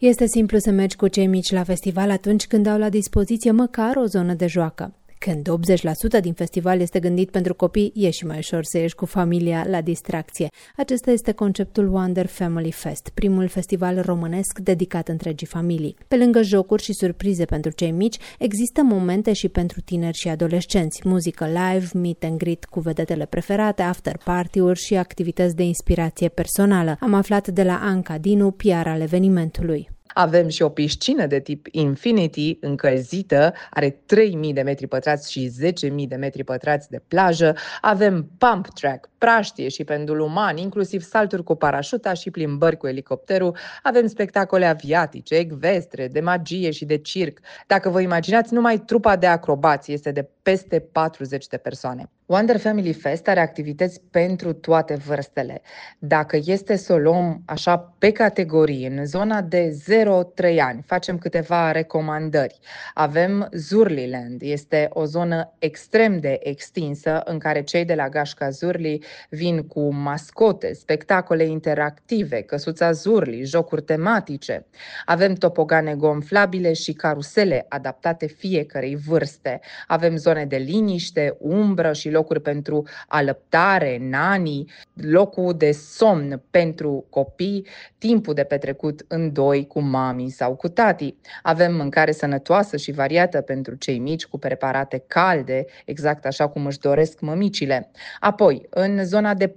Este simplu să mergi cu cei mici la festival atunci când au la dispoziție măcar o zonă de joacă. Când 80% din festival este gândit pentru copii, e și mai ușor să ieși cu familia la distracție. Acesta este conceptul Wonder Family Fest, primul festival românesc dedicat întregii familii. Pe lângă jocuri și surprize pentru cei mici, există momente și pentru tineri și adolescenți, muzică live, meet and greet cu vedetele preferate, after party-uri și activități de inspirație personală. Am aflat de la Anca Dinu, PR al evenimentului. Avem și o piscină de tip Infinity încălzită, are 3.000 de metri pătrați și 10.000 de metri pătrați de plajă. Avem pump track, praștie și pendul uman, inclusiv salturi cu parașuta și plimbări cu elicopterul. Avem spectacole aviatice, ecvestre, de magie și de circ. Dacă vă imaginați, numai trupa de acrobați este de peste 40 de persoane. Wonder Family Fest are activități pentru toate vârstele. Dacă este să o luăm așa pe categorii, în zona de 0-3 ani, facem câteva recomandări. Avem Zurliland, este o zonă extrem de extinsă în care cei de la Gașca Zurli vin cu mascote, spectacole interactive, căsuța Zurli, jocuri tematice. Avem topogane gonflabile și carusele adaptate fiecărei vârste. Avem zone de liniște, umbră și locuri pentru alăptare, nani, locul de somn pentru copii, timpul de petrecut în doi cu mami sau cu tati. Avem mâncare sănătoasă și variată pentru cei mici cu preparate calde, exact așa cum își doresc mămicile. Apoi, în zona de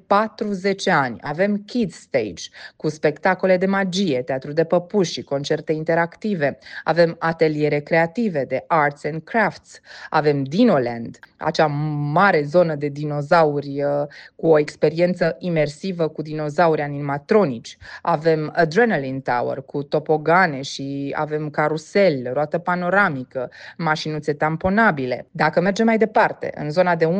40 ani, avem Kids Stage cu spectacole de magie, teatru de păpuși și concerte interactive. Avem ateliere creative de arts and crafts. Avem Dinoland, acea mare zonă de dinozauri cu o experiență imersivă cu dinozauri animatronici. Avem Adrenaline Tower cu topogane și avem carusel, roată panoramică, mașinuțe tamponabile. Dacă mergem mai departe, în zona de 11-17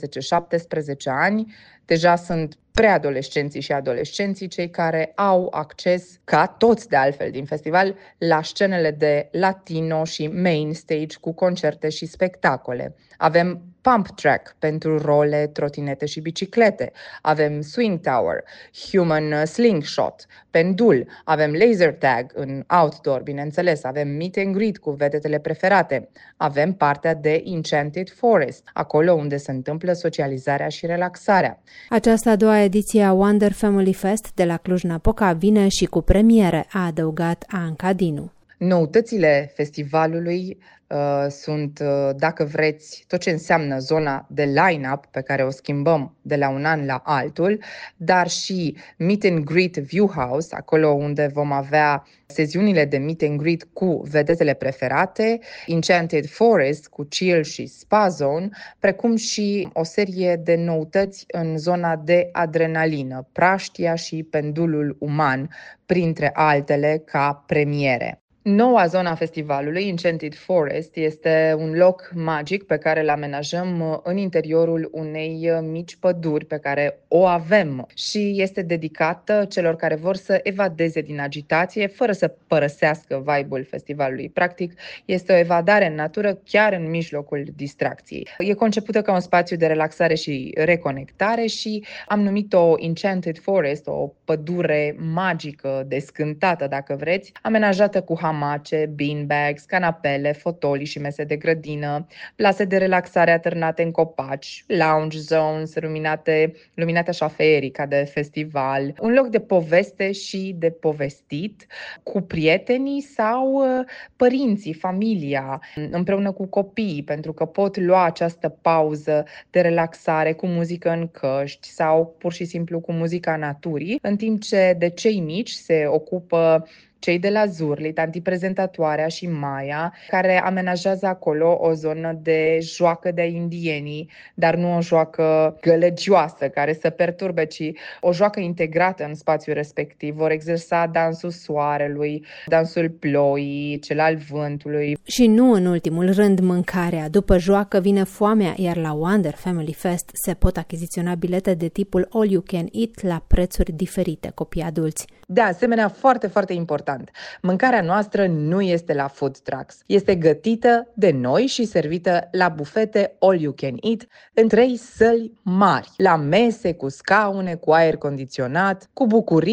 ani, deja sunt preadolescenții și adolescenții cei care au acces, ca toți de altfel din festival, la scenele de latino și main stage cu concerte și spectacole. Avem pump track pentru role, trotinete și biciclete. Avem swing tower, human slingshot, pendul. Avem laser tag în outdoor, bineînțeles. Avem meet and greet cu vedetele preferate. Avem partea de Enchanted Forest, acolo unde se întâmplă socializarea și relaxarea. Această a doua ediție a Wonder Family Fest de la Cluj-Napoca vine și cu premiere, a adăugat Anca Dinu. Noutățile festivalului sunt, dacă vreți, tot ce înseamnă zona de line-up pe care o schimbăm de la un an la altul, dar și Meet and Greet View House, acolo unde vom avea sesiunile de Meet and Greet cu vedetele preferate, Enchanted Forest cu chill și spa zone, precum și o serie de noutăți în zona de adrenalină, praștia și pendulul uman, printre altele ca premiere. Noua zonă a festivalului, Enchanted Forest, este un loc magic pe care îl amenajăm în interiorul unei mici păduri pe care o avem și este dedicată celor care vor să evadeze din agitație fără să părăsească vibe-ul festivalului. Practic, este o evadare în natură chiar în mijlocul distracției. E concepută ca un spațiu de relaxare și reconectare și am numit-o Enchanted Forest, o pădure magică, descântată, dacă vreți, amenajată cu hamace, beanbags, canapele, fotolii și mese de grădină, plase de relaxare atârnate în copaci, lounge zones luminate așa feerii ca de festival, un loc de poveste și de povestit cu prietenii sau părinții, familia, împreună cu copiii, pentru că pot lua această pauză de relaxare cu muzică în căști sau pur și simplu cu muzica naturii, în timp ce de cei mici se ocupă cei de la Zurli, tanti prezentatoarea și Maia, care amenajează acolo o zonă de joacă de indienii, dar nu o joacă gălăgioasă care să perturbe, ci o joacă integrată în spațiul respectiv. Vor exersa dansul soarelui, dansul ploii, cel al vântului. Și nu în ultimul rând mâncarea. După joacă vine foamea, iar la Wonder Family Fest se pot achiziționa bilete de tipul All You Can Eat la prețuri diferite, copii adulți. De asemenea, foarte, foarte important, mâncarea noastră nu este la food trucks. Este gătită de noi și servită la bufete All You Can Eat în 3 săli mari, la mese cu scaune, cu aer condiționat, cu bucurie,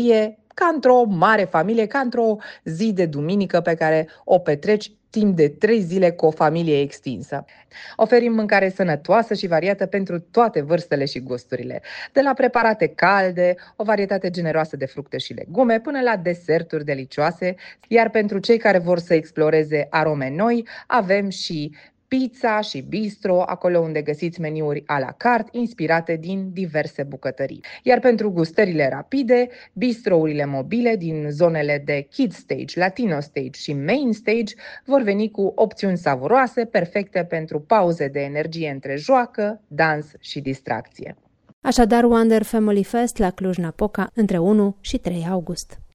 ca într-o mare familie, ca într-o zi de duminică pe care o petreci timp de 3 zile cu o familie extinsă. Oferim mâncare sănătoasă și variată pentru toate vârstele și gusturile, de la preparate calde, o varietate generoasă de fructe și legume, până la deserturi delicioase, iar pentru cei care vor să exploreze arome noi, avem și pizza și bistro, acolo unde găsiți meniuri à la carte inspirate din diverse bucătării. Iar pentru gustările rapide, bistrourile mobile din zonele de Kids Stage, Latino Stage și Main Stage vor veni cu opțiuni savuroase, perfecte pentru pauze de energie între joacă, dans și distracție. Așadar, Wonder Family Fest la Cluj-Napoca între 1 și 3 august.